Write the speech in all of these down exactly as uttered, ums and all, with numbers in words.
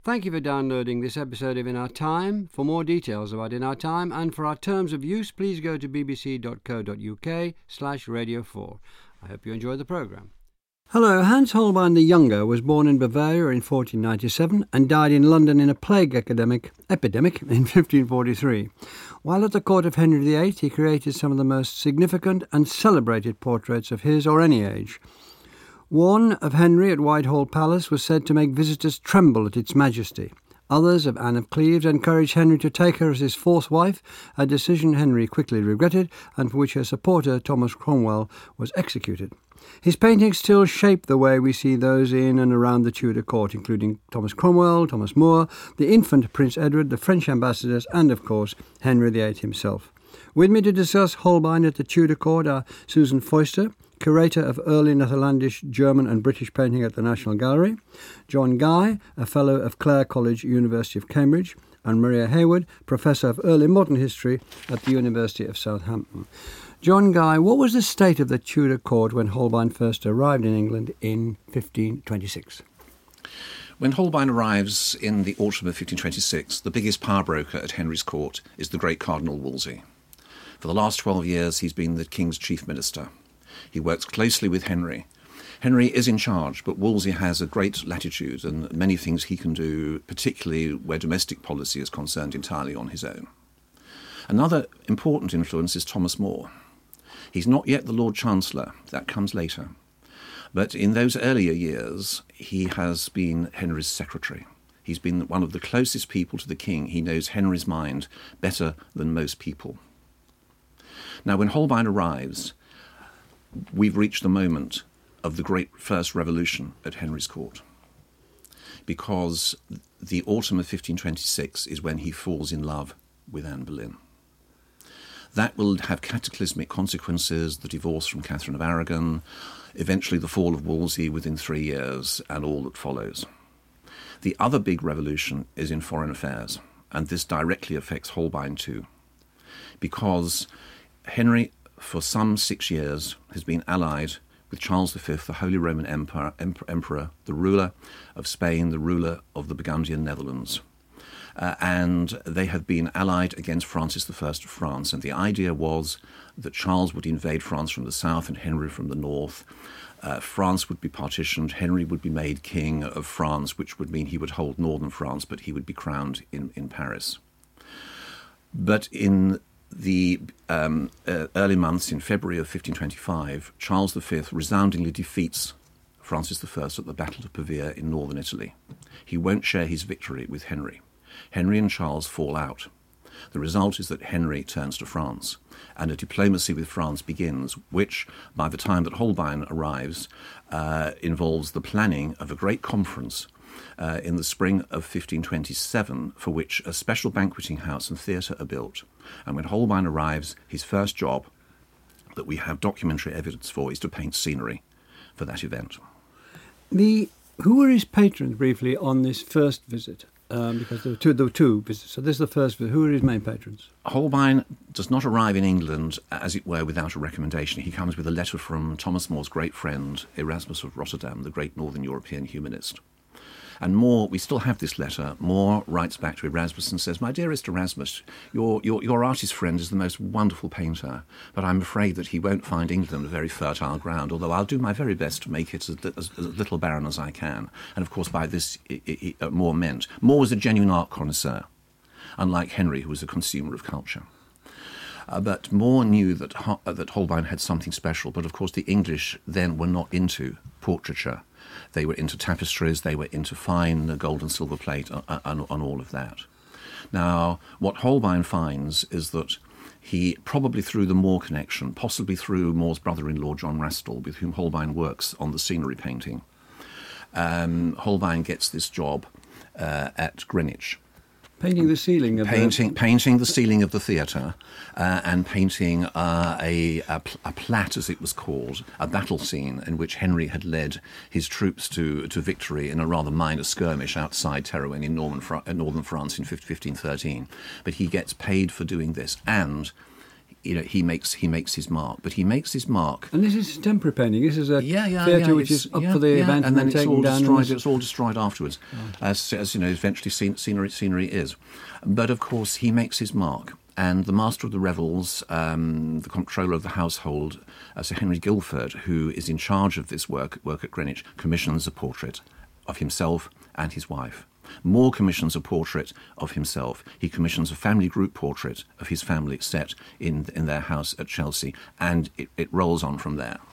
Thank you for downloading this episode of In Our Time. For more details about In Our Time and for our terms of use, please go to bbc.co.uk slash radio 4. I hope you enjoy the programme. Hello, Hans Holbein the Younger was born in Bavaria in fourteen ninety-seven and died in London in a plague epidemic, epidemic in fifteen forty-three. While at the court of Henry the Eighth, he created some of the most significant and celebrated portraits of his or any age. One of Henry at Whitehall Palace was said to make visitors tremble at its majesty. Others of Anne of Cleves encouraged Henry to take her as his fourth wife, a decision Henry quickly regretted and for which her supporter, Thomas Cromwell, was executed. His paintings still shape the way we see those in and around the Tudor court, including Thomas Cromwell, Thomas More, the infant Prince Edward, the French ambassadors, and, of course, Henry the Eighth himself. With me to discuss Holbein at the Tudor court are Susan Foister, curator of early Netherlandish, German and British painting at the National Gallery, John Guy, a fellow of Clare College, University of Cambridge, and Maria Hayward, professor of early modern history at the University of Southampton. John Guy, what was the state of the Tudor court when Holbein first arrived in England in fifteen twenty-six? When Holbein arrives in the autumn of fifteen twenty-six, the biggest power broker at Henry's court is the great Cardinal Wolsey. For the last twelve years, he's been the King's chief minister. He works closely with Henry. Henry is in charge, but Wolsey has a great latitude and many things he can do, particularly where domestic policy is concerned, entirely on his own. Another important influence is Thomas More. He's not yet the Lord Chancellor, that comes later. But in those earlier years, he has been Henry's secretary. He's been one of the closest people to the king. He knows Henry's mind better than most people. Now, when Holbein arrives, we've reached the moment of the great first revolution at Henry's court, because the autumn of fifteen twenty-six is when he falls in love with Anne Boleyn. That will have cataclysmic consequences, the divorce from Catherine of Aragon, eventually the fall of Wolsey within three years, and all that follows. The other big revolution is in foreign affairs, and this directly affects Holbein too, because Henry, for some six years, has been allied with Charles the Fifth, the Holy Roman Emperor, Emperor, the ruler of Spain, the ruler of the Burgundian Netherlands. Uh, and they have been allied against Francis the First of France. And the idea was that Charles would invade France from the south and Henry from the north. Uh, France would be partitioned, Henry would be made king of France, which would mean he would hold northern France, but he would be crowned in, in Paris. But in the um, uh, early months, in February of fifteen twenty-five, Charles the Fifth resoundingly defeats Francis the First at the Battle of Pavia in northern Italy. He won't share his victory with Henry. Henry and Charles fall out. The result is that Henry turns to France, and a diplomacy with France begins, which, by the time that Holbein arrives, uh, involves the planning of a great conference uh, in the spring of fifteen twenty-seven, for which a special banqueting house and theatre are built. And when Holbein arrives, his first job, that we have documentary evidence for, is to paint scenery for that event. The who were his patrons, briefly, on this first visit? Um, because there were, two, there were two visits. So this is the first visit. Who are his main patrons? Holbein does not arrive in England, as it were, without a recommendation. He comes with a letter from Thomas More's great friend, Erasmus of Rotterdam, the great Northern European humanist. And More, we still have this letter. More writes back to Erasmus and says, "My dearest Erasmus, your, your, your artist friend is the most wonderful painter, but I'm afraid that he won't find England a very fertile ground, although I'll do my very best to make it as, as, as little barren as I can." And of course, by this, it, it, it, More meant. More was a genuine art connoisseur, unlike Henry, who was a consumer of culture. Uh, but More knew that, Ho- that Holbein had something special, but of course the English then were not into portraiture. They were into tapestries, they were into fine gold and silver plate, and, and, and all of that. Now, what Holbein finds is that he, probably through the More connection, possibly through More's brother-in-law John Rastall, with whom Holbein works on the scenery painting, um, Holbein gets this job uh, at Greenwich. Painting the ceiling of painting, the... Painting the ceiling of the theatre uh, and painting uh, a, a, a plat, as it was called, a battle scene in which Henry had led his troops to, to victory in a rather minor skirmish outside Terouenne in Norman, uh, northern France in fifteen thirteen. But he gets paid for doing this, and you know, he makes he makes his mark, but he makes his mark. And this is temporary painting. This is a yeah, yeah, theatre yeah, which is up yeah, for the yeah, event, and then it's taken all down. destroyed. And it's all destroyed afterwards, right. as as you know, eventually scen- scenery scenery is. But of course, he makes his mark. And the Master of the Revels, um, the Comptroller of the Household, uh, Sir Henry Guilford, who is in charge of this work work at Greenwich, commissions a portrait of himself and his wife. Moore commissions a portrait of himself. He commissions a family group portrait of his family set in in their house at Chelsea, and it, it rolls on from there.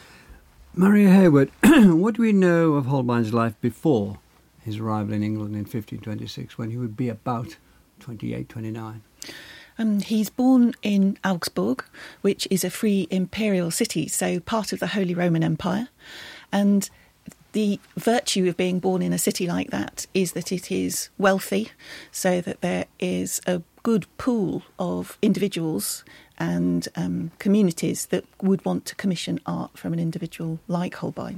Maria Hayward, what do we know of Holbein's life before his arrival in England in fifteen twenty-six, when he would be about twenty-eight, twenty-nine? Um, he's born in Augsburg, which is a free imperial city, so part of the Holy Roman Empire. And the virtue of being born in a city like that is that it is wealthy, so that there is a good pool of individuals and um, communities that would want to commission art from an individual like Holbein.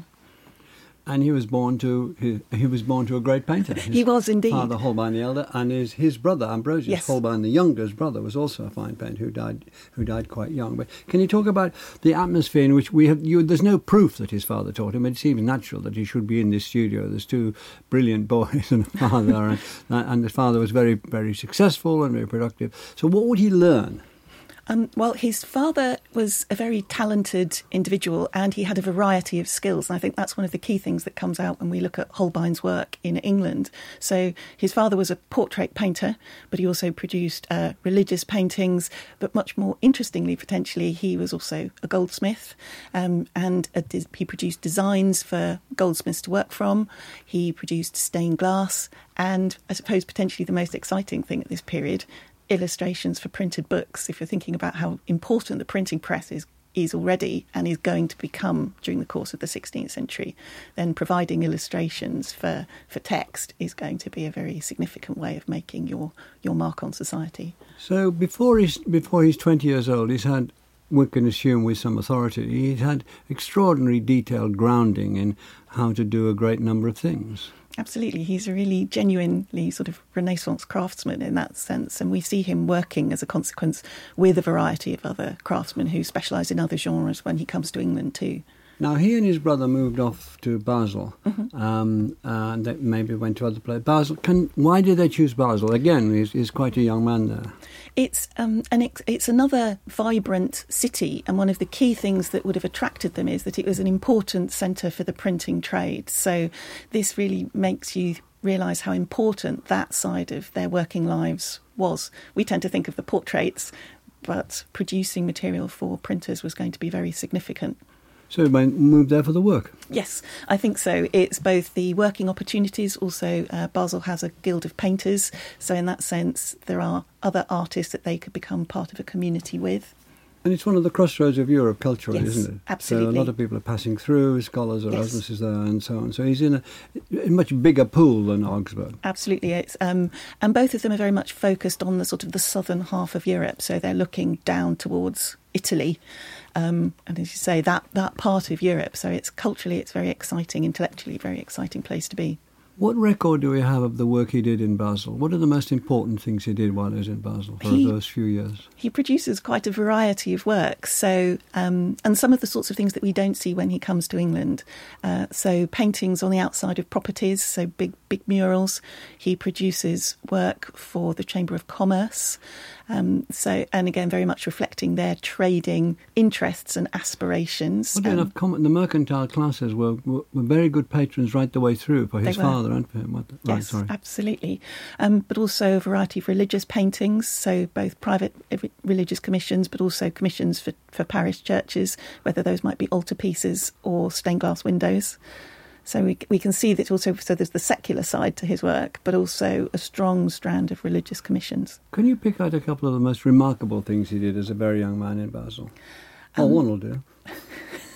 And he was born to he, he was born to a great painter. His he was indeed. Father Holbein the elder, and his his brother Ambrosius yes. Holbein the younger's brother was also a fine painter who died who died quite young. But can you talk about the atmosphere in which we have? You, there's no proof that his father taught him. It seems natural that he should be in this studio. There's two brilliant boys and a father, and, and the father was very very successful and very productive. So what would he learn? Um, well, his father was a very talented individual and he had a variety of skills. And I think that's one of the key things that comes out when we look at Holbein's work in England. So his father was a portrait painter, but he also produced uh, religious paintings. But much more interestingly, potentially, he was also a goldsmith um, and a, he produced designs for goldsmiths to work from. He produced stained glass and I suppose potentially the most exciting thing at this period, illustrations for printed books. If you're thinking about how important the printing press is is already and is going to become during the course of the sixteenth century, then providing illustrations for, for text is going to be a very significant way of making your, your mark on society. So before he's before he's twenty years old, he's had, we can assume with some authority, he's had extraordinary detailed grounding in how to do a great number of things. Absolutely. He's a really genuinely sort of Renaissance craftsman in that sense. And we see him working as a consequence with a variety of other craftsmen who specialise in other genres when he comes to England too. Now, he and his brother moved off to Basel, mm-hmm. um, and they maybe went to other places. Basel. Can, why did they choose Basel? Again, he's, he's quite a young man there. It's um, an ex- it's another vibrant city, and one of the key things that would have attracted them is that it was an important centre for the printing trade. So this really makes you realise how important that side of their working lives was. We tend to think of the portraits, but producing material for printers was going to be very significant. So he moved there for the work? Yes, I think so. It's both the working opportunities, also uh, Basel has a guild of painters, so in that sense there are other artists that they could become part of a community with. And it's one of the crossroads of Europe culturally, yes, isn't it? Absolutely. So a lot of people are passing through, scholars, Erasmus yes. is there and so on. So he's in a, a much bigger pool than Augsburg. Absolutely. It's, um, and both of them are very much focused on the sort of the southern half of Europe, so they're looking down towards Italy. Um, and as you say, that, that part of Europe. So it's culturally, it's very exciting, intellectually, very exciting place to be. What record do we have of the work he did in Basel? What are the most important things he did while he was in Basel for he, those few years? He produces quite a variety of work, so um, and some of the sorts of things that we don't see when he comes to England. Uh, so paintings on the outside of properties, so big big murals. He produces work for the Chamber of Commerce. Um, so, and again, very much reflecting their trading interests and aspirations. Well, um, enough, com- the mercantile classes were, were, were very good patrons right the way through for his father and for him. What, yes, right, sorry. absolutely. Um, but also a variety of religious paintings, so both private religious commissions, but also commissions for, for parish churches, whether those might be altarpieces or stained glass windows. So we we can see that also, so there's the secular side to his work, but also a strong strand of religious commissions. Can you pick out a couple of the most remarkable things he did as a very young man in Basel? Oh, um, one will do.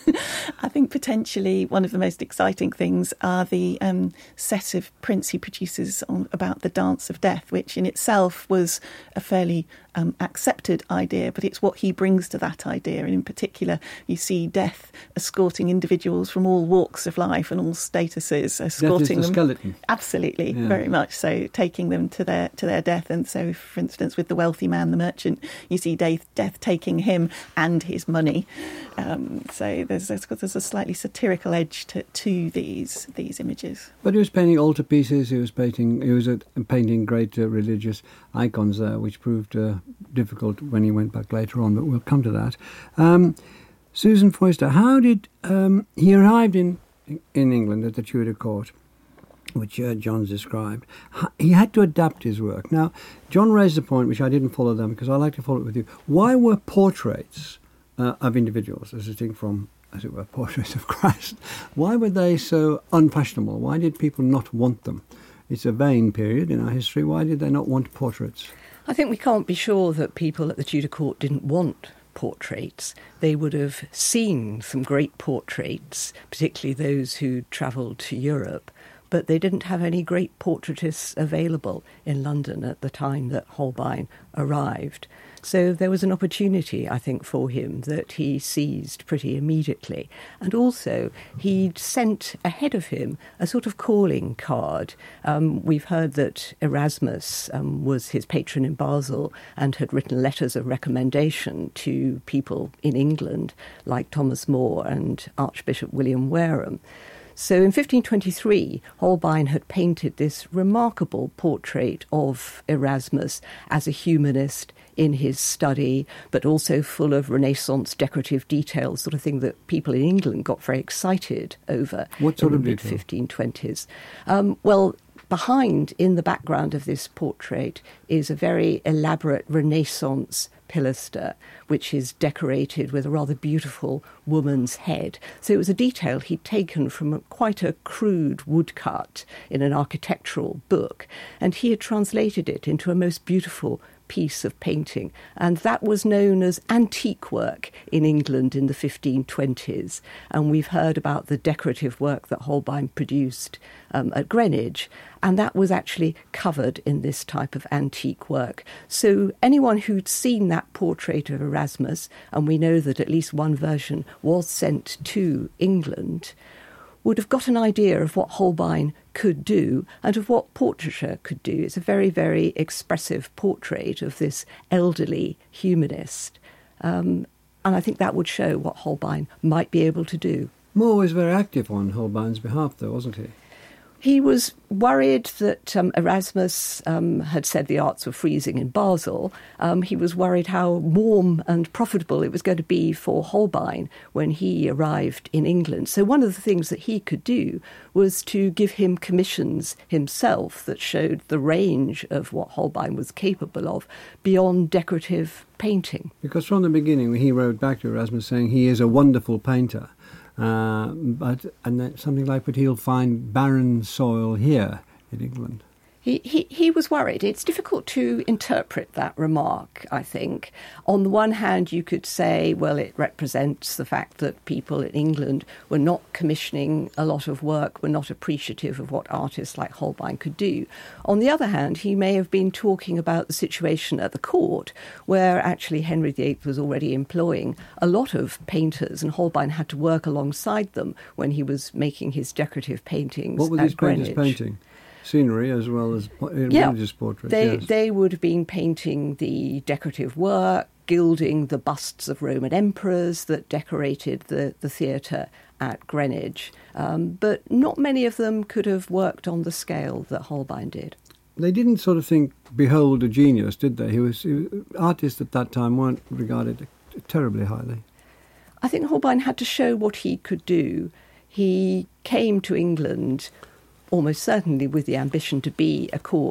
I think potentially one of the most exciting things are the um, set of prints he produces on, about the Dance of Death, which in itself was a fairly um, accepted idea, but it's what he brings to that idea. And in particular, you see Death escorting individuals from all walks of life and all statuses, escorting Death is the them. skeleton. Absolutely, Yeah. very much so, taking them to their to their death. And so, for instance, with the wealthy man, the merchant, you see Death, death taking him and his money. Um, so there's there's a slightly satirical edge to, to these these images. But he was painting altarpieces. He was painting. He was uh, painting great uh, religious icons there, which proved uh, difficult when he went back later on. But we'll come to that. Um, Susan Foister, how did um, he arrived in in England at the Tudor court, which uh, John's described? He had to adapt his work. Now, John raised a point which I didn't follow them because I like to follow it with you. Why were portraits uh, of individuals, as a thing from, as it were, portraits of Christ, why were they so unfashionable? Why did people not want them? It's a vain period in our history. Why did they not want portraits? I think we can't be sure that people at the Tudor court didn't want portraits. They would have seen some great portraits, particularly those who travelled to Europe, but they didn't have any great portraitists available in London at the time that Holbein arrived. So there was an opportunity, I think, for him that he seized pretty immediately. And also, he'd sent ahead of him a sort of calling card. Um, we've heard that Erasmus um, was his patron in Basel and had written letters of recommendation to people in England, like Thomas More and Archbishop William Wareham. So in fifteen twenty-three, Holbein had painted this remarkable portrait of Erasmus as a humanist in his study, but also full of Renaissance decorative details, sort of thing that people in England got very excited over. What sort in of the detail? mid fifteen twenties. Um, well, behind, in the background of this portrait, is a very elaborate Renaissance pilaster, which is decorated with a rather beautiful woman's head. So it was a detail he'd taken from a, quite a crude woodcut in an architectural book, and he had translated it into a most beautiful piece of painting, and that was known as antique work in England in the fifteen twenties. And we've heard about the decorative work that Holbein produced um, at Greenwich, and that was actually covered in this type of antique work. So anyone who'd seen that portrait of Erasmus, and we know that at least one version was sent to England, would have got an idea of what Holbein could do and of what portraiture could do. It's a very, very expressive portrait of this elderly humanist. Um, and I think that would show what Holbein might be able to do. More was very active on Holbein's behalf, though, wasn't he? He was worried that um, Erasmus um, had said the arts were freezing in Basel. Um, he was worried how warm and profitable it was going to be for Holbein when he arrived in England. So one of the things that he could do was to give him commissions himself that showed the range of what Holbein was capable of beyond decorative painting. Because from the beginning, he wrote back to Erasmus saying he is a wonderful painter. Uh, but and then something like, but he'll find barren soil here in England. He, he he was worried. It's difficult to interpret that remark, I think. On the one hand, you could say, well, it represents the fact that people in England were not commissioning a lot of work, were not appreciative of what artists like Holbein could do. On the other hand, he may have been talking about the situation at the court, where actually Henry the Eighth was already employing a lot of painters, and Holbein had to work alongside them when he was making his decorative paintings What were at these painters Greenwich. painting? Scenery as well as po- Yeah, religious portraits. They, yes. they would have been painting the decorative work, gilding the busts of Roman emperors that decorated the, the theatre at Greenwich. Um, but not many of them could have worked on the scale that Holbein did. They didn't sort of think, behold a genius, did they? He was, he, artists at that time weren't regarded terribly highly. I think Holbein had to show what he could do. He came to England almost certainly with the ambition to be a court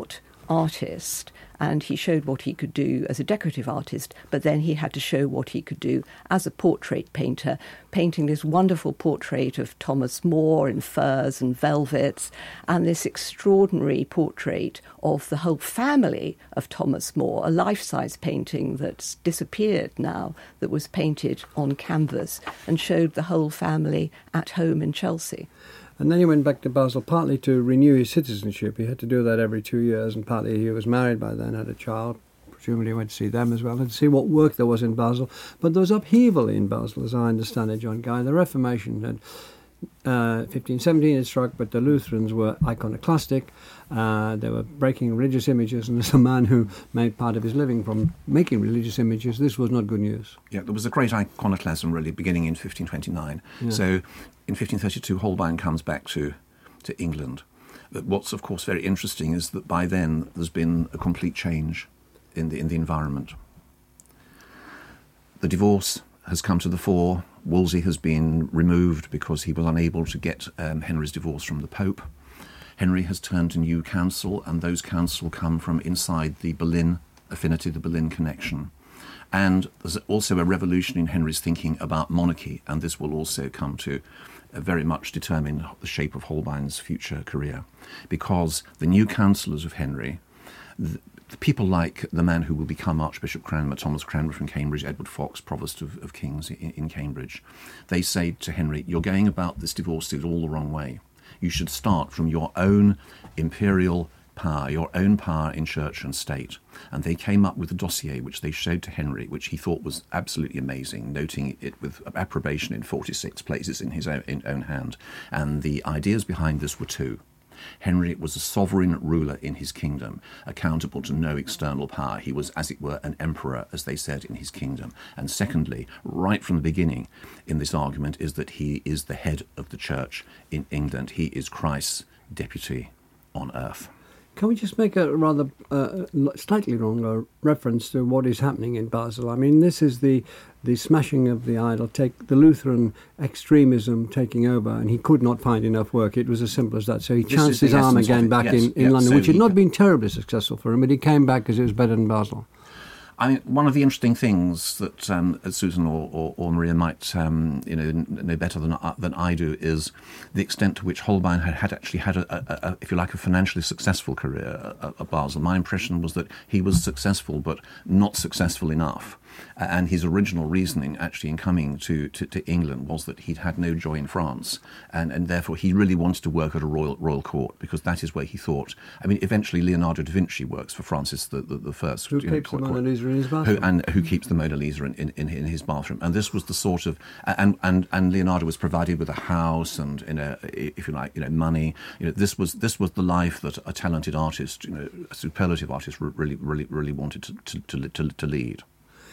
artist, and he showed what he could do as a decorative artist, but then he had to show what he could do as a portrait painter, painting this wonderful portrait of Thomas More in furs and velvets, and this extraordinary portrait of the whole family of Thomas More, a life-size painting that's disappeared now, that was painted on canvas and showed the whole family at home in Chelsea. And then he went back to Basel partly to renew his citizenship. He had to do that every two years, and partly he was married by then, had a child. Presumably went to see them as well and to see what work there was in Basel. But there was upheaval in Basel, as I understand it, John Guy. The Reformation had uh, fifteen seventeen had struck, but the Lutherans were iconoclastic. Uh, they were breaking religious images, and as a man who made part of his living from making religious images, this was not good news. Yeah, there was a great iconoclasm really beginning in fifteen twenty-nine. Yeah. So in fifteen thirty-two, Holbein comes back to, to England. But what's, of course, very interesting is that by then there's been a complete change in the in the environment. The divorce has come to the fore. Wolsey has been removed because he was unable to get um, Henry's divorce from the Pope. Henry has turned to new council, and those council come from inside the Boleyn affinity, the Boleyn connection. And there's also a revolution in Henry's thinking about monarchy, and this will also come to uh, very much determine the shape of Holbein's future career. Because the new councillors of Henry, the, the people like the man who will become Archbishop Cranmer, Thomas Cranmer from Cambridge, Edward Fox, Provost of, of Kings in, in Cambridge, they say to Henry, you're going about this divorce deal all the wrong way. You should start from your own imperial power, your own power in church and state. And they came up with a dossier which they showed to Henry, which he thought was absolutely amazing, noting it with approbation in forty-six places in his own, in own hand. And the ideas behind this were two. Henry was a sovereign ruler in his kingdom, accountable to no external power. He was, as it were, an emperor, as they said, in his kingdom. And secondly, right from the beginning in this argument, is that he is the head of the church in England. He is Christ's deputy on earth. Can we just make a rather uh, slightly wrong reference to what is happening in Basel? I mean, this is the the smashing of the idol, take the Lutheran extremism taking over, and he could not find enough work. It was as simple as that. So he chanced his arm again back yes, in, in yes. London, so which had not been terribly successful for him, but he came back because it was better than Basel. I mean, one of the interesting things that um, Susan or, or, or Maria might um, you know know better than uh, than I do is the extent to which Holbein had, had actually had, a, a, a, if you like, a financially successful career at, at Basel. My impression was that he was successful, but not successful enough. Uh, and his original reasoning, actually, in coming to, to, to England was that he'd had no joy in France, and, and therefore he really wanted to work at a royal royal court, because that is where he thought. I mean, eventually Leonardo da Vinci works for Francis the, the, the First. Who keeps know, the Mona Lisa in his bathroom. Who, and who keeps the Mona Lisa in, in, in his bathroom. And this was the sort of... And, and, and Leonardo was provided with a house and, you know, if you like, you know, money. You know, this was this was the life that a talented artist, you know, a superlative artist really, really, really wanted to, to, to, to, to lead.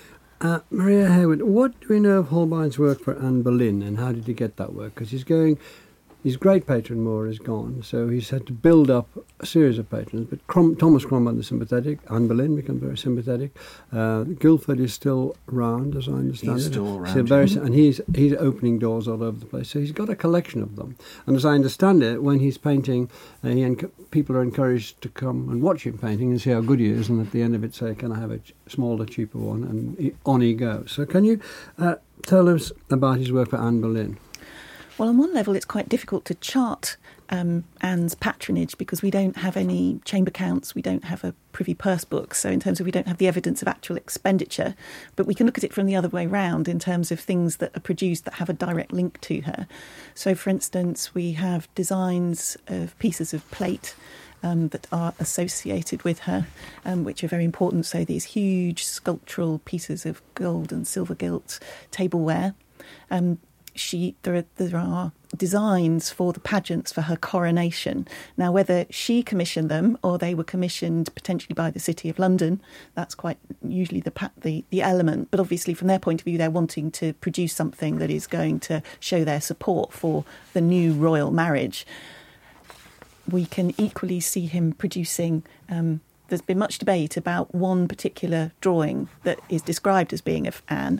Uh, Maria Hayward, what do we know of Holbein's work for Anne Boleyn, and how did he get that work? Because he's going, his great patron More is gone, so he's had to build up a series of patrons. But Crom- Thomas Cromwell is sympathetic, Anne Boleyn becomes very sympathetic. Uh, Guildford is still around, as I understand he's it. Still around, so very, and he's he's opening doors all over the place. So he's got a collection of them. And as I understand it, when he's painting, uh, he enc- people are encouraged to come and watch him painting and see how good he is, and at the end of it say, can I have a ch- smaller, cheaper one? And he, on he goes. So can you uh, tell us about his work for Anne Boleyn? Well, on one level, it's quite difficult to chart um, Anne's patronage because we don't have any chamber counts, we don't have a privy purse book. So in terms of we don't have the evidence of actual expenditure, but we can look at it from the other way round in terms of things that are produced that have a direct link to her. So, for instance, we have designs of pieces of plate Um, that are associated with her, um, which are very important. So these huge sculptural pieces of gold and silver gilt tableware. Um, she there are, there are designs for the pageants for her coronation. Now, whether she commissioned them or they were commissioned potentially by the City of London, that's quite usually the the the element. But obviously, from their point of view, they're wanting to produce something that is going to show their support for the new royal marriage. We can equally see him producing, um, there's been much debate about one particular drawing that is described as being of Anne,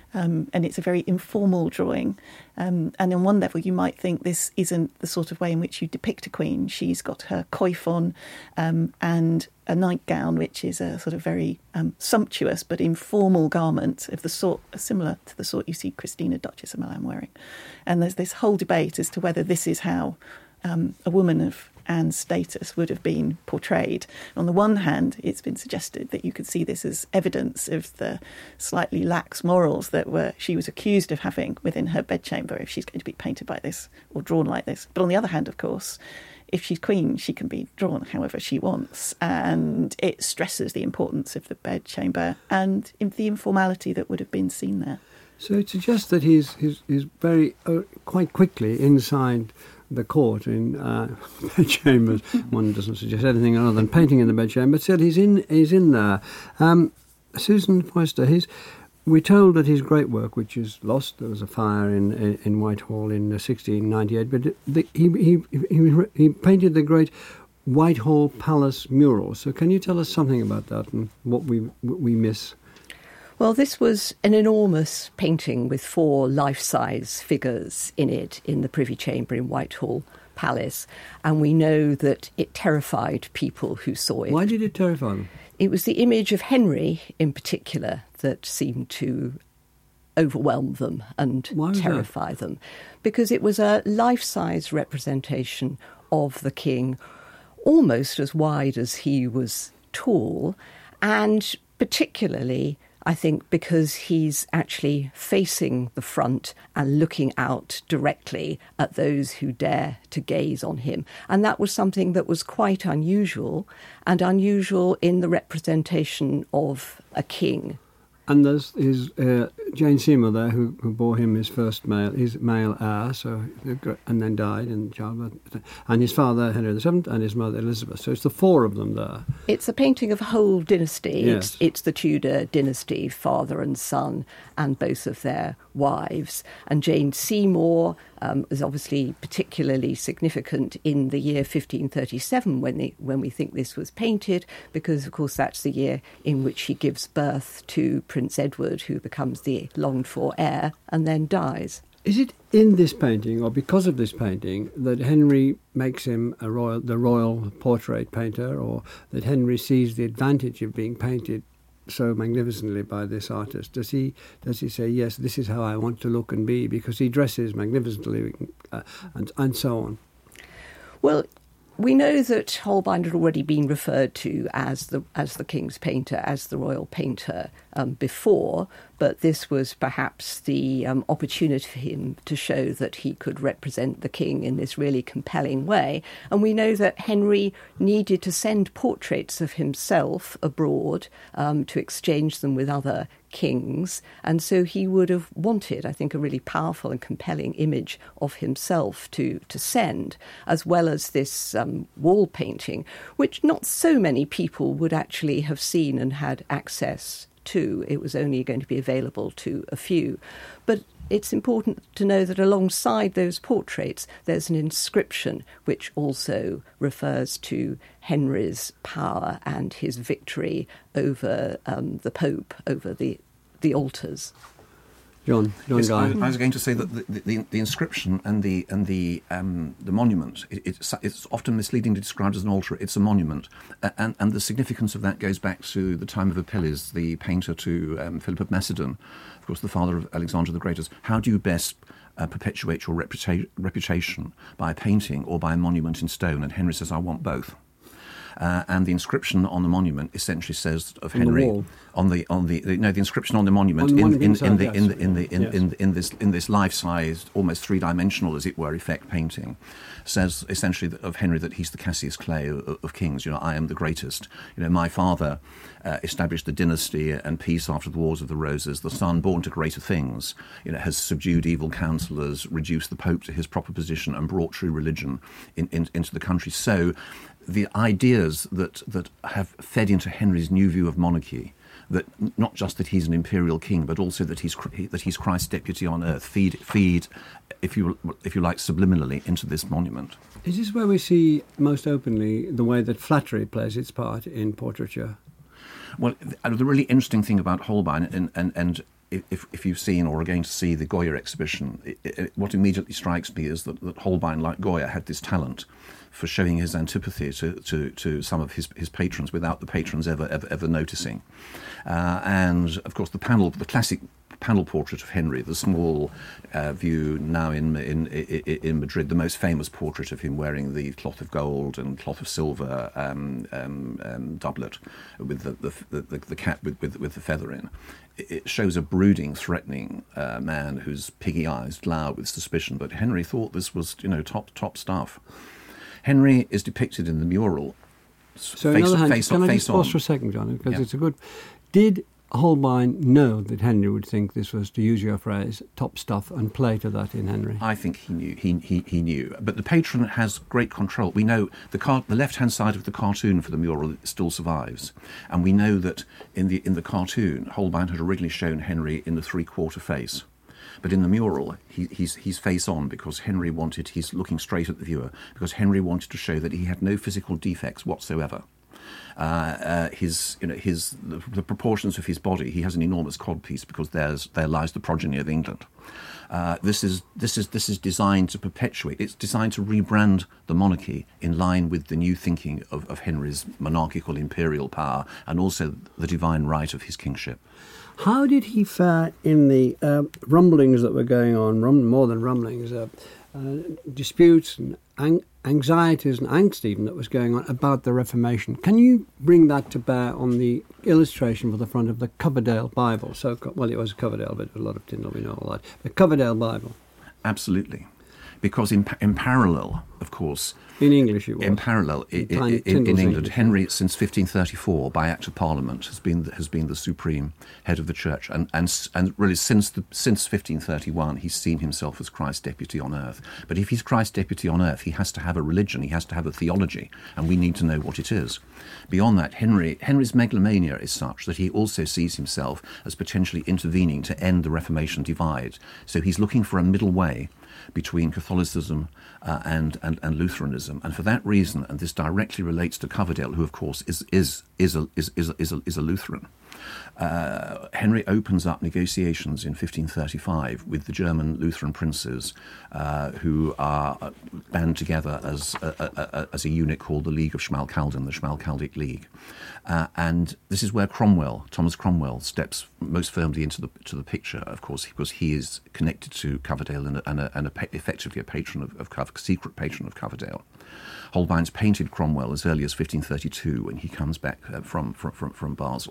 Um, and it's a very informal drawing. Um, and on one level, you might think this isn't the sort of way in which you depict a queen. She's got her coif on um, and a nightgown, which is a sort of very um, sumptuous but informal garment of the sort similar to the sort you see Christina, Duchess of Milan, wearing. And there's this whole debate as to whether this is how um, a woman of Anne's status would have been portrayed. On the one hand, it's been suggested that you could see this as evidence of the slightly lax morals that were she was accused of having within her bedchamber if she's going to be painted by this or drawn like this. But on the other hand, of course, if she's queen, she can be drawn however she wants, and it stresses the importance of the bedchamber and the informality that would have been seen there. So it suggests that he's he's, he's very uh, quite quickly inside the court in uh, bedchambers. One doesn't suggest anything other than painting in the bedchamber, but still he's in he's in there. Um, Susan Foister, he's. We're told that his great work, which is lost, there was a fire in in, in Whitehall in sixteen ninety-eight, but the, he, he he he painted the great Whitehall Palace mural. So can you tell us something about that and what we what we miss? Well, this was an enormous painting with four life-size figures in it in the Privy Chamber in Whitehall Palace, and we know that it terrified people who saw it. Why did it terrify them? It was the image of Henry in particular that seemed to overwhelm them and terrify that? them, because it was a life-size representation of the king, almost as wide as he was tall, and particularly, I think, because he's actually facing the front and looking out directly at those who dare to gaze on him. And that was something that was quite unusual, and unusual in the representation of a king. And there's his uh, Jane Seymour there, who, who bore him his first male, his male heir, so and then died in childbirth. And his father Henry the Seventh, and his mother Elizabeth. So it's the four of them there. It's a painting of a whole dynasty. Yes. It's, it's the Tudor dynasty, father and son, and both of their wives. And Jane Seymour um, is obviously particularly significant in the year fifteen thirty-seven when they, when we think this was painted, because of course that's the year in which she gives birth to Prince Edward, who becomes the longed-for heir and then dies. Is it in this painting, or because of this painting, that Henry makes him a royal, the royal portrait painter, or that Henry sees the advantage of being painted so magnificently by this artist? Does he does he say, yes, this is how I want to look and be, because he dresses magnificently uh, and, and so on? Well, we know that Holbein had already been referred to as the as the king's painter, as the royal painter um, before, but this was perhaps the um, opportunity for him to show that he could represent the king in this really compelling way. And we know that Henry needed to send portraits of himself abroad um, to exchange them with other kings, and so he would have wanted, I think, a really powerful and compelling image of himself to to send, as well as this um, wall painting, which not so many people would actually have seen and had access to. It was only going to be available to a few. But it's important to know that alongside those portraits, there's an inscription which also refers to Henry's power and his victory over um, the Pope, over the the altars. John, John yes, Guy. I, I was going to say that the, the, the inscription and the and the um, the monument, it, it's, it's often misleadingly described as an altar. It's a monument, uh, and and the significance of that goes back to the time of Apelles, the painter to um, Philip of Macedon, of course, the father of Alexander the Great. How do you best uh, perpetuate your reputa- reputation, by a painting or by a monument in stone? And Henry says, I want both. Uh, and the inscription on the monument essentially says of on Henry the wall. on the on the no the inscription on the monument on the in, monument in, in, inside, the, in yes. the in the in, Yes. in, in this in this life-sized, almost three-dimensional, as it were, effect painting, says essentially that, of Henry, that he's the Cassius Clay of, of kings. You know, I am the greatest. You know, my father uh, established the dynasty and peace after the Wars of the Roses. The son, born to greater things, you know, has subdued evil counsellors, reduced the Pope to his proper position, and brought true religion in, in, into the country. So the ideas that, that have fed into Henry's new view of monarchy, that not just that he's an imperial king, but also that he's that he's Christ's deputy on earth, feed feed, if you if you like, subliminally into this monument. Is this where we see most openly the way that flattery plays its part in portraiture? Well, the really interesting thing about Holbein, and and, and if, if you've seen or are going to see the Goya exhibition, it, it, what immediately strikes me is that, that Holbein, like Goya, had this talent for showing his antipathy to, to, to some of his, his patrons without the patrons ever ever, ever noticing. Uh, and, of course, the panel, the classic panel portrait of Henry, the small uh, view now in, in in in Madrid, the most famous portrait of him wearing the cloth of gold and cloth of silver um, um, um, doublet with the the, the, the cap with, with with the feather in. It shows a brooding, threatening uh, man whose piggy eyes glower with suspicion. But Henry thought this was, you know, top top stuff. Henry is depicted in the mural. So, face, in other hand, face can on, I face just pause on. for a second, John, because Yeah. it's a good. Did Holbein know that Henry would think this was, to use your phrase, top stuff, and play to that in Henry? I think he knew. He, he he knew. But the patron has great control. We know the car, the left-hand side of the cartoon for the mural still survives, and we know that in the in the cartoon, Holbein had originally shown Henry in the three-quarter face. But in the mural, he, he's, he's face on because Henry wanted, he's looking straight at the viewer, because Henry wanted to show that he had no physical defects whatsoever. Uh, uh, his, you know, his the, the proportions of his body, he has an enormous codpiece because there's there lies the progeny of England. Uh, this is this is this is designed to perpetuate. It's designed to rebrand the monarchy in line with the new thinking of, of Henry's monarchical imperial power and also the divine right of his kingship. How did he fare in the uh, rumblings that were going on, rum- more than rumblings, uh, uh, disputes and ang- anxieties and angst even that was going on about the Reformation? Can you bring that to bear on the illustration for the front of the Coverdale Bible? So, well, it was Coverdale, but a lot of Tyndale, we know all that. The Coverdale Bible. Absolutely. Because in, in parallel, of course... In English it was. In parallel, i- In i- Ty- in, in Tyndale's England, English, Henry, yeah. since fifteen thirty-four, by Act of Parliament, has been the, has been the supreme head of the Church, and and s- and really since the, since fifteen thirty-one, he's seen himself as Christ's deputy on earth. But if he's Christ's deputy on earth, he has to have a religion, he has to have a theology, and we need to know what it is. Beyond that, Henry Henry's megalomania is such that he also sees himself as potentially intervening to end the Reformation divide. So he's looking for a middle way between Catholicism uh, and, and and Lutheranism, and for that reason, and this directly relates to Coverdale, who of course is is is a is is a, is a, is a Lutheran. Uh, Henry opens up negotiations in fifteen thirty-five with the German Lutheran princes, uh, who are band together as a, a, a, as a unit called the League of Schmalkalden, the Schmalkaldic League, uh, and this is where Cromwell, Thomas Cromwell, steps most firmly into the to the picture. Of course, because he is connected to Coverdale and, a, and, a, and a, effectively a patron of, of Cov- secret patron of Coverdale. Holbein's painted Cromwell as early as fifteen thirty-two when he comes back uh, from, from from from Basel.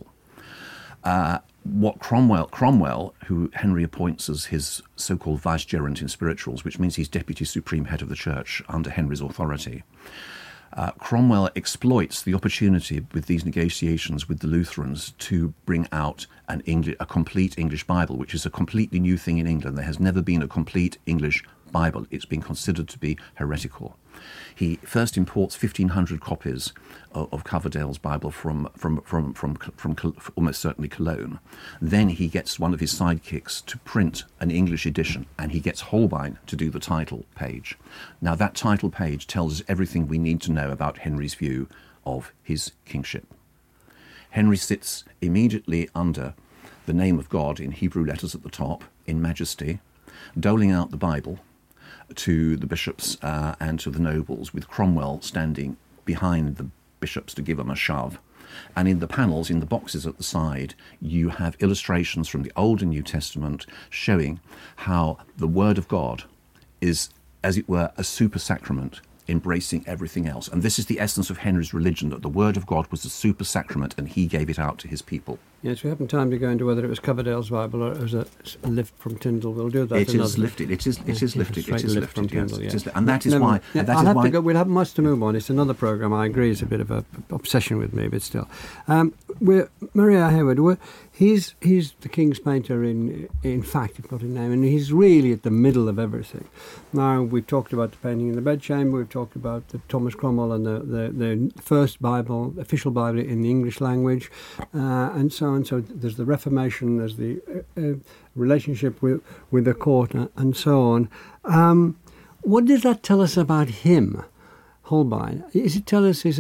Uh, what Cromwell, Cromwell, who Henry appoints as his so-called vicegerent in spirituals, which means he's deputy supreme head of the church under Henry's authority, uh, Cromwell exploits the opportunity with these negotiations with the Lutherans to bring out an English, a complete English Bible, which is a completely new thing in England. There has never been a complete English Bible. It's been considered to be heretical. He first imports fifteen hundred copies of, of Coverdale's Bible from from, from from from from almost certainly Cologne. Then he gets one of his sidekicks to print an English edition, and he gets Holbein to do the title page. Now, that title page tells us everything we need to know about Henry's view of his kingship. Henry sits immediately under the name of God in Hebrew letters at the top, in majesty, doling out the Bible to the bishops uh, and to the nobles, with Cromwell standing behind the bishops to give them a shove. And in the panels, in the boxes at the side, you have illustrations from the Old and New Testament showing how the Word of God is, as it were, a super sacrament embracing everything else. And this is the essence of Henry's religion, that the Word of God was a super sacrament and he gave it out to his people. Yes, we haven't time to go into whether it was Coverdale's Bible or it was a, a lift from Tyndale. We'll do that. It another is lifted. It is. It is Yeah, lifted. straight It is lift from lifted. Yes. Tyndale, It yeah. is li- and that is Never why. mind. Yeah, and that I'll is have why. to go. We'll have much to move on. It's another programme. I agree. It's a bit of a obsession with me, but still. Um, we're Maria Hayward. We're, he's he's the King's painter in in fact, if not in name, and he's really at the middle of everything. Now we've talked about the painting in the bedchamber. We've talked about the Thomas Cromwell and the the, the first Bible, official Bible in the English language, uh, and so on. So there's the Reformation. There's the uh, uh, relationship with with the court, uh, and so on. Um, what does that tell us about him, Holbein? Does it tell us he's a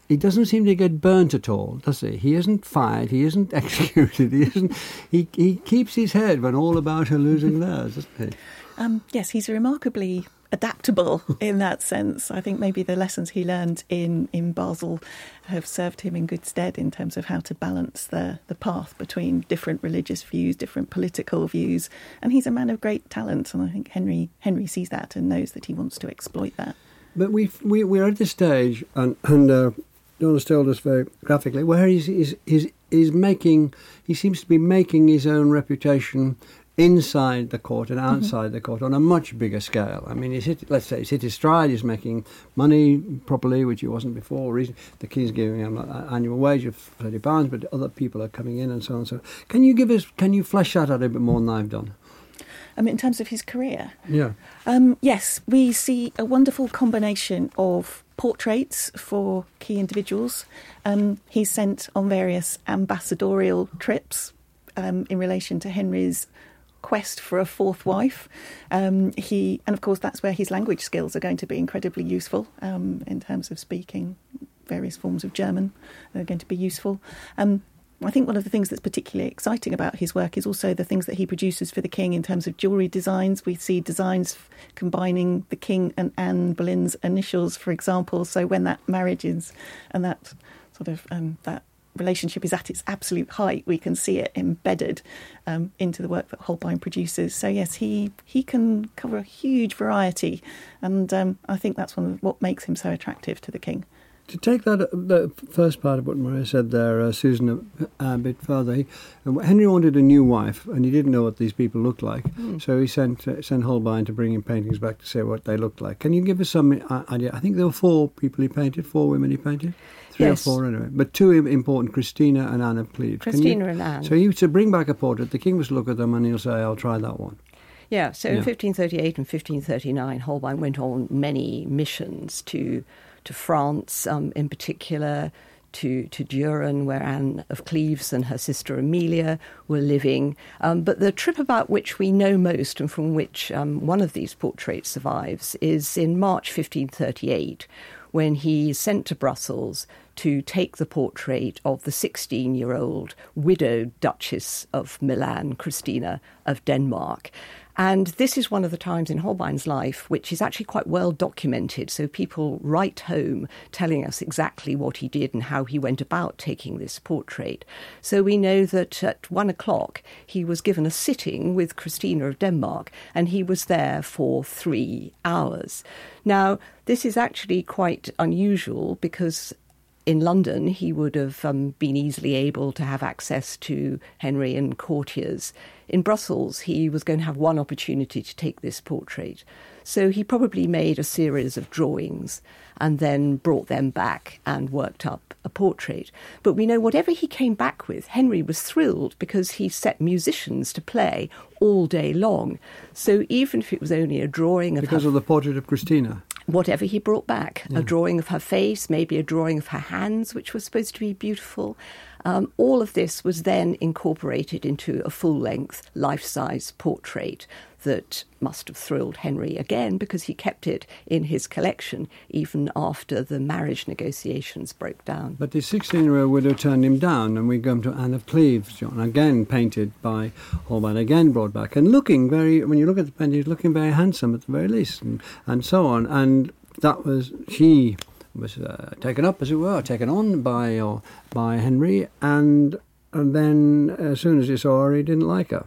he doesn't seem to get burnt at all, does he? He isn't fired, he isn't executed, he isn't. He he keeps his head when all about her losing theirs, doesn't he? Um, yes, he's remarkably adaptable in that sense. I think maybe the lessons he learned in, in Basel have served him in good stead in terms of how to balance the, the path between different religious views, different political views. And he's a man of great talent, and I think Henry Henry sees that and knows that he wants to exploit that. But we we we're at this stage, and and uh, Jonas told us very graphically where he's he's, he's he's making. He seems to be making his own reputation inside the court and outside mm-hmm. the court on a much bigger scale. I mean, he's hit, let's say he's hit his stride. He's making money properly, which he wasn't before. The King's giving him an annual wage of thirty pounds, but other people are coming in and so on. So, can you give us? Can you flesh that out a little bit more than I've done? Um, in terms of his career? Yeah. Um, yes, we see a wonderful combination of portraits for key individuals. Um, he's sent on various ambassadorial trips um, in relation to Henry's quest for a fourth wife. Um, he, and of course, that's where his language skills are going to be incredibly useful um, in terms of speaking various forms of German. They're going to be useful. Um, I think one of the things that's particularly exciting about his work is also the things that he produces for the King in terms of jewellery designs. We see designs combining the King and Anne Boleyn's initials, for example. So when that marriage is and that sort of um, that relationship is at its absolute height, we can see it embedded um, into the work that Holbein produces. So yes, he he can cover a huge variety, and um, I think that's one of what makes him so attractive to the King. To take that, the first part of what Maria said there, uh, Susan, a, a bit further, he, uh, Henry wanted a new wife, and he didn't know what these people looked like, mm. so he sent uh, sent Holbein to bring him paintings back to say what they looked like. Can you give us some uh, idea? I think there were four people he painted, four women he painted, three yes. or four anyway, but two important, Christina and Anne of Cleves. Christina you, and Anne. So he used to bring back a portrait, the King must look at them and he'll say, I'll try that one. Yeah, so yeah. in fifteen thirty-eight and fifteen thirty-nine, Holbein went on many missions to to France, um, in particular, to, to Düren, where Anne of Cleves and her sister Amelia were living. Um, but the trip about which we know most and from which um, one of these portraits survives is in March fifteen thirty-eight, when he is sent to Brussels to take the portrait of the sixteen-year-old widowed Duchess of Milan, Christina of Denmark. And this is one of the times in Holbein's life which is actually quite well documented. So people write home telling us exactly what he did and how he went about taking this portrait. So we know that at one o'clock he was given a sitting with Christina of Denmark, and he was there for three hours. Now, this is actually quite unusual because in London, he would have um, been easily able to have access to Henry and courtiers. In Brussels, he was going to have one opportunity to take this portrait. So he probably made a series of drawings and then brought them back and worked up a portrait. But we know whatever he came back with, Henry was thrilled because he set musicians to play all day long. So even if it was only a drawing of Because her, of the portrait of Christina? Whatever he brought back, yeah. a drawing of her face, maybe a drawing of her hands, which was supposed to be beautiful. Um, all of this was then incorporated into a full-length, life-size portrait that must have thrilled Henry again because he kept it in his collection even after the marriage negotiations broke down. But the sixteen-year-old widow turned him down, and we come to Anne of Cleves, John, again painted by Holbein, again brought back, and looking very, when you look at the painting, looking very handsome at the very least, and, and so on. And that was, she was uh, taken up, as it were, taken on by uh, by Henry, and, and then as soon as he saw her, he didn't like her.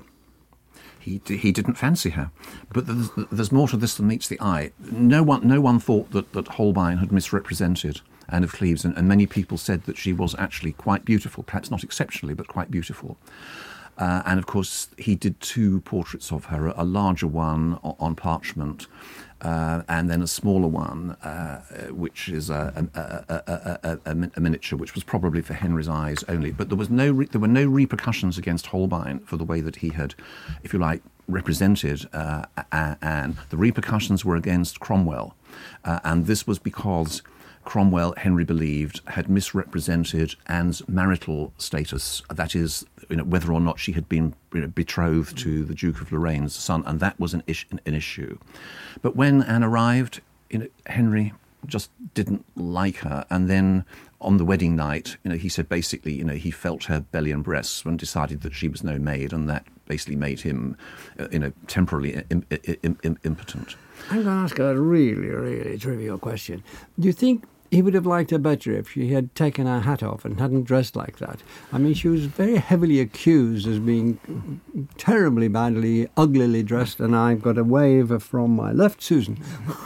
He, he didn't fancy her. But there's, there's more to this than meets the eye. No one no one thought that, that Holbein had misrepresented Anne of Cleves, and, and many people said that she was actually quite beautiful, perhaps not exceptionally, but quite beautiful. Uh, and of course, he did two portraits of her, a larger one on parchment, uh, and then a smaller one, uh, which is a, a, a, a, a, a miniature, which was probably for Henry's eyes only. But there was no re- there were no repercussions against Holbein for the way that he had, if you like, represented uh, Anne. The repercussions were against Cromwell, uh, and this was because Cromwell, Henry believed, had misrepresented Anne's marital status, that is, you know, whether or not she had been, you know, betrothed to the Duke of Lorraine's son, and that was an, ish, an issue. But when Anne arrived, you know, Henry just didn't like her. And then on the wedding night, you know, he said basically, you know, he felt her belly and breasts and decided that she was no maid, and that basically made him, uh, you know, temporarily im- im- im- impotent. I'm going to ask a really, really trivial question. Do you think he would have liked her better if she had taken her hat off and hadn't dressed like that? I mean, she was very heavily accused as being terribly badly, uglily dressed, and I've got a wave from my left, Susan.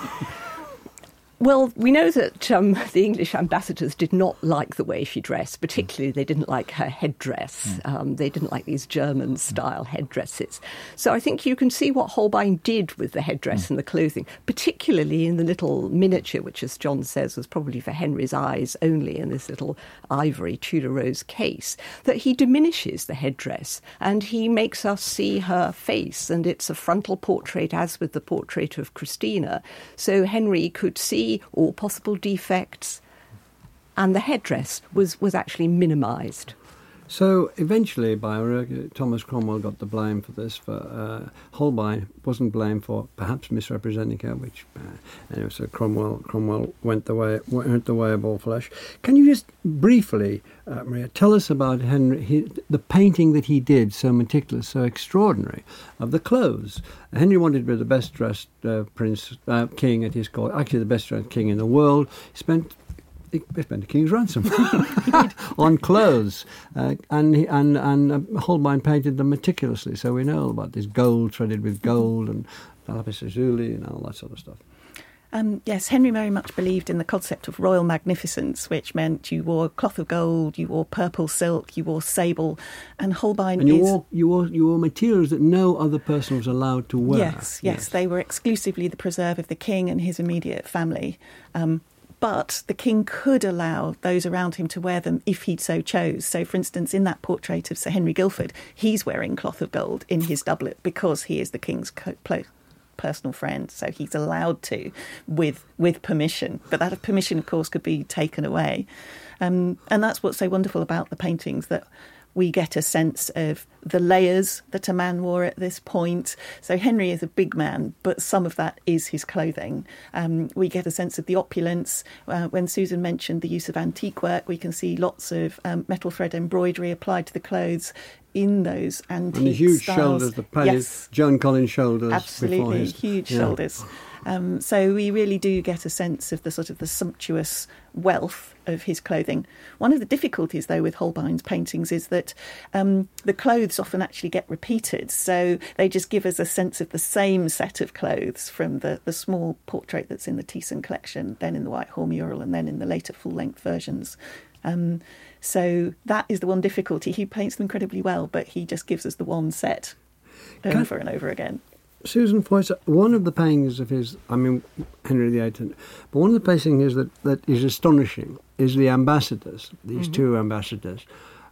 Well, we know that um, the English ambassadors did not like the way she dressed. Particularly, they didn't like her headdress. Um, they didn't like these German-style headdresses. So I think you can see what Holbein did with the headdress and the clothing, particularly in the little miniature, which, as John says, was probably for Henry's eyes only, in this little ivory Tudor rose case, that he diminishes the headdress and he makes us see her face. And it's a frontal portrait, as with the portrait of Christina. So Henry could see all possible defects, and the headdress was, was actually minimised. So eventually, by Thomas Cromwell got the blame for this. For uh, Holbein wasn't blamed for perhaps misrepresenting her, which uh, anyway. So Cromwell Cromwell went the way went the way of all flesh. Can you just briefly, uh, Maria, tell us about Henry, he, the painting that he did, so meticulous, so extraordinary, of the clothes? Henry wanted to be the best dressed uh, prince uh, king at his court, actually the best dressed king in the world. He spent. He spent a king's ransom on clothes, uh, and he, and and uh, Holbein painted them meticulously. So we know all about this gold threaded with gold and lapis lazuli and all that sort of stuff. Um, yes, Henry very much believed in the concept of royal magnificence, which meant you wore cloth of gold, you wore purple silk, you wore sable, and Holbein and you is... wore you wore you wore materials that no other person was allowed to wear. Yes, yes, yes. They were exclusively the preserve of the king and his immediate family. Um, But the king could allow those around him to wear them if he so chose. So, for instance, in that portrait of Sir Henry Guildford, he's wearing cloth of gold in his doublet because he is the king's co- personal friend. So he's allowed to, with with permission. But that permission, of course, could be taken away. Um, and that's what's so wonderful about the paintings, that we get a sense of the layers that a man wore at this point. So Henry is a big man, but some of that is his clothing. Um, we get a sense of the opulence. Uh, when Susan mentioned the use of antique work, we can see lots of um, metal thread embroidery applied to the clothes in those antique and the huge styles. shoulders, the padded yes. Joan Collins shoulders. Absolutely, his, huge yeah. shoulders. Um, so we really do get a sense of the sort of the sumptuous wealth of his clothing. One of the difficulties, though, with Holbein's paintings is that um, the clothes often actually get repeated. So they just give us a sense of the same set of clothes from the, the small portrait that's in the Thyssen collection, then in the Whitehall mural, and then in the later full-length versions. Um, so that is the one difficulty. He paints them incredibly well, but he just gives us the one set over Can- and over again. Susan Foyce, one of the paintings of his, I mean, Henry the Eighth, but one of the paintings that, that is astonishing is the ambassadors, these mm-hmm. two ambassadors.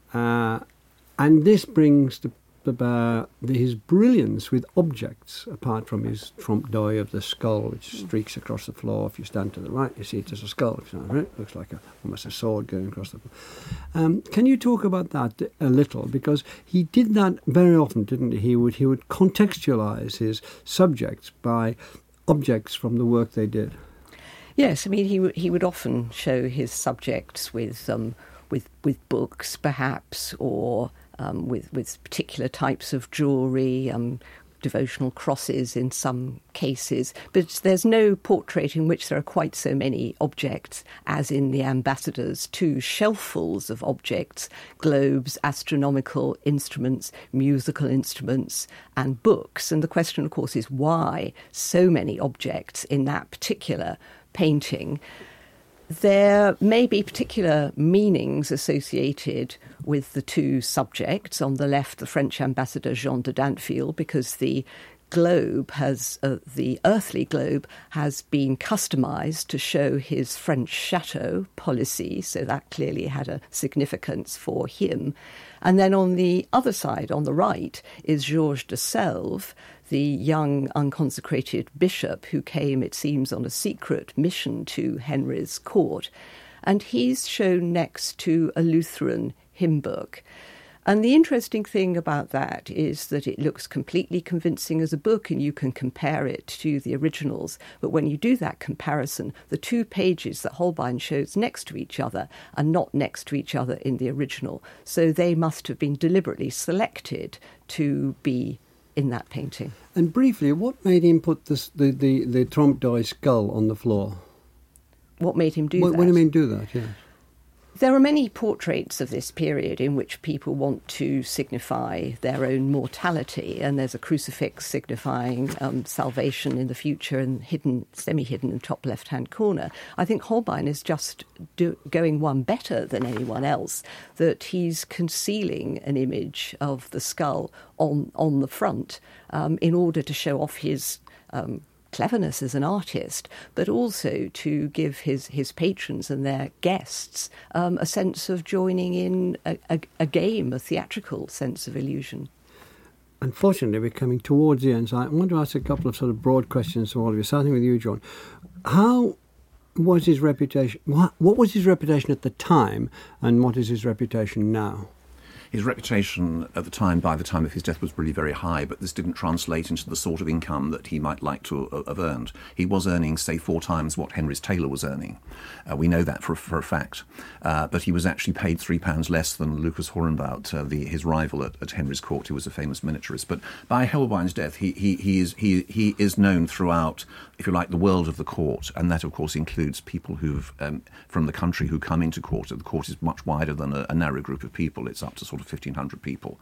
Uh, and this brings to bear his brilliance with objects, apart from his trompe d'oeil of the skull, which streaks across the floor. If you stand to the right, you see it as a skull. If you stand to the right, it looks like a, almost a sword going across the floor. Um, can you talk about that a little? Because he did that very often, didn't he? He would, he would contextualise his subjects by objects from the work they did. Yes, I mean, he, w- he would often show his subjects with, um, with, with books, perhaps, or... Um, with, with particular types of jewellery, um, devotional crosses in some cases. But there's no portrait in which there are quite so many objects as in the ambassadors, two shelffuls of objects, globes, astronomical instruments, musical instruments and books. And the question, of course, is why so many objects in that particular painting? There may be particular meanings associated with the two subjects. On the left, the French ambassador Jean de Dinteville, because the globe has, uh, the earthly globe has been customised to show his French chateau policy, so that clearly had a significance for him. And then on the other side, on the right, is Georges de Selve, the young unconsecrated bishop who came, it seems, on a secret mission to Henry's court. And he's shown next to a Lutheran hymn book. And the interesting thing about that is that it looks completely convincing as a book and you can compare it to the originals. But when you do that comparison, the two pages that Holbein shows next to each other are not next to each other in the original. So they must have been deliberately selected to be in that painting. And briefly, what made him put this, the, the, the Trompe d'oeil skull on the floor? What made him do what, that? What do you mean do that, yeah? There are many portraits of this period in which people want to signify their own mortality, and there's a crucifix signifying um, salvation in the future and hidden, semi-hidden in the top left-hand corner. I think Holbein is just do, going one better than anyone else, that he's concealing an image of the skull on, on the front um, in order to show off his um cleverness as an artist, but also to give his, his patrons and their guests um, a sense of joining in a, a, a game, a theatrical sense of illusion. Unfortunately, we're coming towards the end, so I want to ask a couple of sort of broad questions to all of you, starting with you, John. How was his reputation, what, what was his reputation at the time, and what is his reputation now? His reputation at the time, by the time of his death, was really very high, but this didn't translate into the sort of income that he might like to have earned. He was earning, say, four times what Henry's tailor was earning. Uh, we know that for, for a fact. Uh, but he was actually paid three pounds less than Lucas Hornbout, uh, the, his rival at, at Henry's court, who was a famous miniaturist. But by Holbein's death, he, he, he, is, he, he is known throughout, if you like, the world of the court, and that, of course, includes people who've um, from the country who come into court. The court is much wider than a, a narrow group of people. It's up to sort of fifteen hundred people.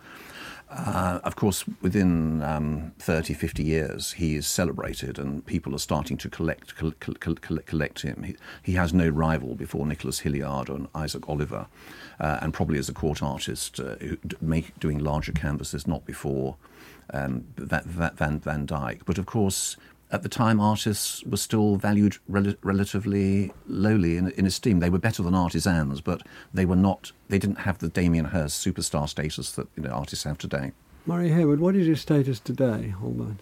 Uh, of course, within um, thirty, fifty years, he is celebrated and people are starting to collect collect, collect, collect him. He, he has no rival before Nicholas Hilliard and Isaac Oliver, uh, and probably as a court artist, uh, who, make, doing larger canvases, not before um, Van, Van, Van Dyck. But of course, at the time, artists were still valued rel- relatively lowly in, in esteem. They were better than artisans, but they were not. They didn't have the Damien Hirst superstar status that you know artists have today. Maria Hayward, what is his status today, Holbein?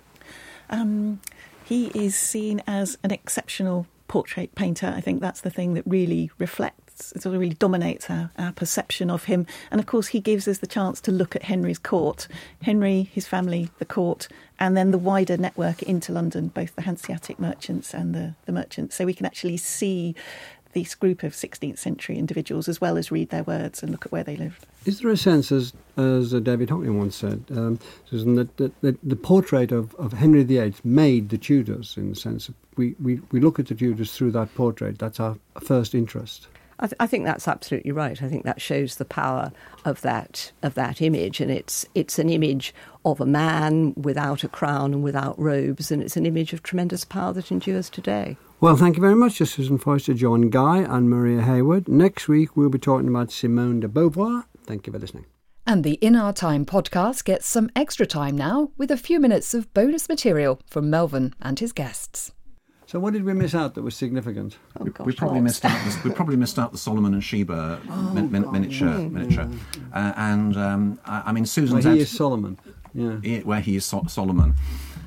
Um, he is seen as an exceptional portrait painter. I think that's the thing that really reflects. It sort of really dominates our, our perception of him. And of course, he gives us the chance to look at Henry's court, Henry, his family, the court, and then the wider network into London, both the Hanseatic merchants and the, the merchants. So we can actually see this group of sixteenth century individuals as well as read their words and look at where they lived. Is there a sense, as as David Hockney once said, um, Susan, that, that, that the portrait of, of Henry the Eighth made the Tudors, in the sense of we, we, we look at the Tudors through that portrait. That's our first interest. I, th- I think that's absolutely right. I think that shows the power of that of that image, and it's it's an image of a man without a crown and without robes, and it's an image of tremendous power that endures today. Well, thank you very much to Susan Foyster, John Guy and Maria Hayward. Next week we'll be talking about Simone de Beauvoir. Thank you for listening. And the In Our Time podcast gets some extra time now with a few minutes of bonus material from Melvyn and his guests. So what did we miss out that was significant? Oh, gosh, we probably lots. missed out. The, we probably missed out the Solomon and Sheba oh, min, min, miniature, mm. miniature, uh, and um, I, I mean Susan's. Well, he abs- is Solomon. Yeah. He, where he is so- Solomon.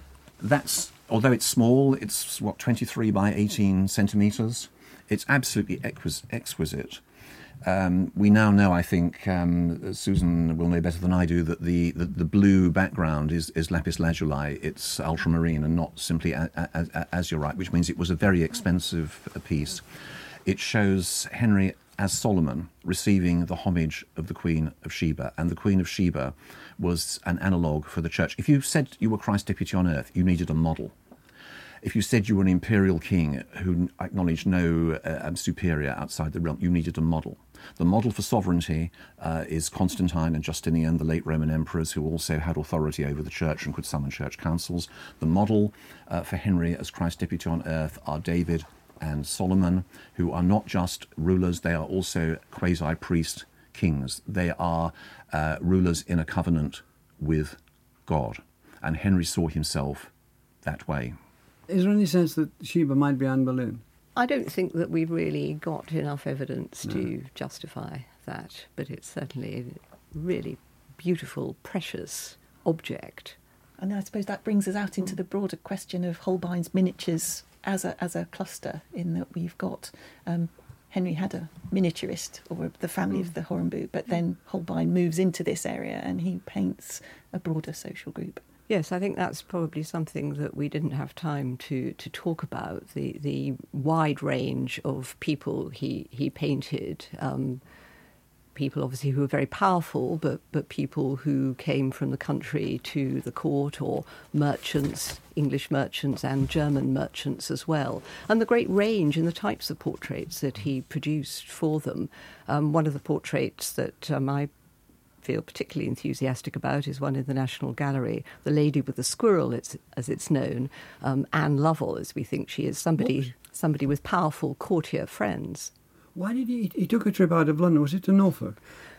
That's although it's small. It's what twenty-three by eighteen centimetres. It's absolutely exquis- exquisite. Um, we now know, I think, um, Susan will know better than I do, that the, the, the blue background is, is lapis lazuli. It's ultramarine and not simply a, a, a, azurite, which means it was a very expensive piece. It shows Henry as Solomon receiving the homage of the Queen of Sheba, and the Queen of Sheba was an analogue for the church. If you said you were Christ's deputy on earth, you needed a model. If you said you were an imperial king who acknowledged no uh, superior outside the realm, you needed a model. The model for sovereignty uh, is Constantine and Justinian, the late Roman emperors, who also had authority over the church and could summon church councils. The model uh, for Henry as Christ's deputy on earth are David and Solomon, who are not just rulers, they are also quasi-priest kings. They are uh, rulers in a covenant with God. And Henry saw himself that way. Is there any sense that Sheba might be Anne Boleyn? I don't think that we've really got enough evidence No. to justify that, but it's certainly a really beautiful, precious object. And I suppose that brings us out into the broader question of Holbein's miniatures as a as a cluster, in that we've got um, Henry had a miniaturist, or the family of the Hornbook, but then Holbein moves into this area and he paints a broader social group. Yes, I think that's probably something that we didn't have time to, to talk about, the, the wide range of people he, he painted. Um, people obviously who were very powerful, but, but people who came from the country to the court, or merchants, English merchants and German merchants as well. And the great range in the types of portraits that he produced for them. Um, one of the portraits that um, I feel particularly enthusiastic about is one in the National Gallery, The Lady with the Squirrel, it's, as it's known, um, Anne Lovell, as we think she is, somebody somebody with powerful courtier friends. Why did he... He took a trip out of London, was it to Norfolk?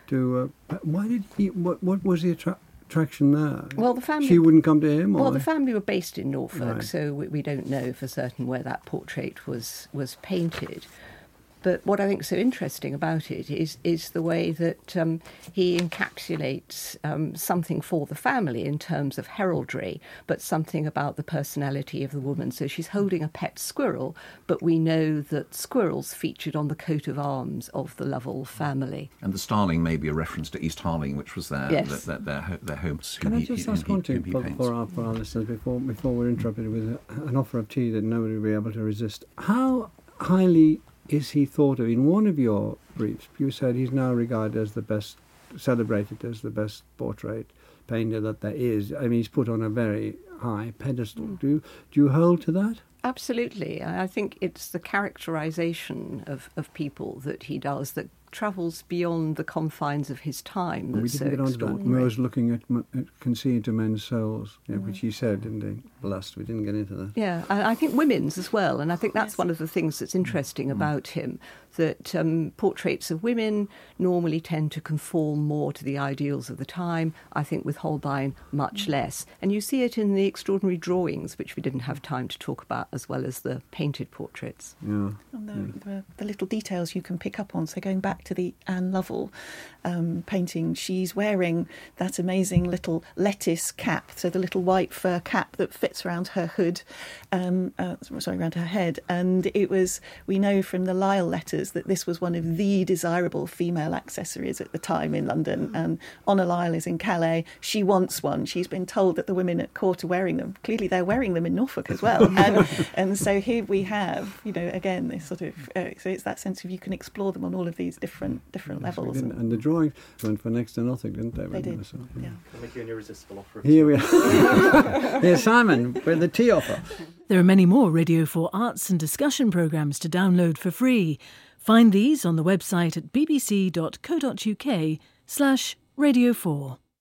To uh, why did he... What, what was the attra- attraction there? Well, the family... She wouldn't come to him? Or? Well, the family were based in Norfolk, right. so we, we don't know for certain where that portrait was, was painted. But what I think is so interesting about it is is the way that um, he encapsulates um, something for the family in terms of heraldry, but something about the personality of the woman. So she's holding a pet squirrel, but we know that squirrels featured on the coat of arms of the Lovell family. And the starling may be a reference to East Harling, which was their yes. their, their, their, their home. Can I just ask one thing for, for, our, for our listeners before, before we're interrupted with a, an offer of tea that nobody will be able to resist? How highly... is he thought of? In one of your briefs, you said he's now regarded as the best, celebrated as the best portrait painter that there is. I mean, he's put on a very high pedestal. Mm. Do you, do you hold to that? Absolutely. I think it's the characterisation of, of people that he does that travels beyond the confines of his time. Well, we didn't so get on to that. Moore's looking at, at conceit to men's souls, yeah, mm. which he said, didn't he? Lust. We didn't get into that. Yeah, and I think women's as well. And I think that's yes. one of the things that's interesting mm. about him, that um, portraits of women normally tend to conform more to the ideals of the time. I think with Holbein, much mm. less. And you see it in the extraordinary drawings, which we didn't have time to talk about, as well as the painted portraits. Yeah. And the, yeah. the, the little details you can pick up on. So going back to the Anne Lovell um, painting, she's wearing that amazing little lettuce cap, so the little white fur cap that fits around her hood, um, uh, sorry, around her head. And it was, we know from the Lisle letters that this was one of the desirable female accessories at the time in London. And Honor Lisle is in Calais. She wants one. She's been told that the women at court are wearing them. Clearly they're wearing them in Norfolk as well. and, and so here we have, you know, again, this sort of, uh, so it's that sense of you can explore them on all of these different different yes, levels. And, and the drawings went for next to nothing, didn't they? They did, so, yeah. I'll make you an irresistible offer. Here we are. Here's Simon with the tea offer. There are many more Radio four arts and discussion programmes to download for free. Find these on the website at bbc.co.uk slash Radio four.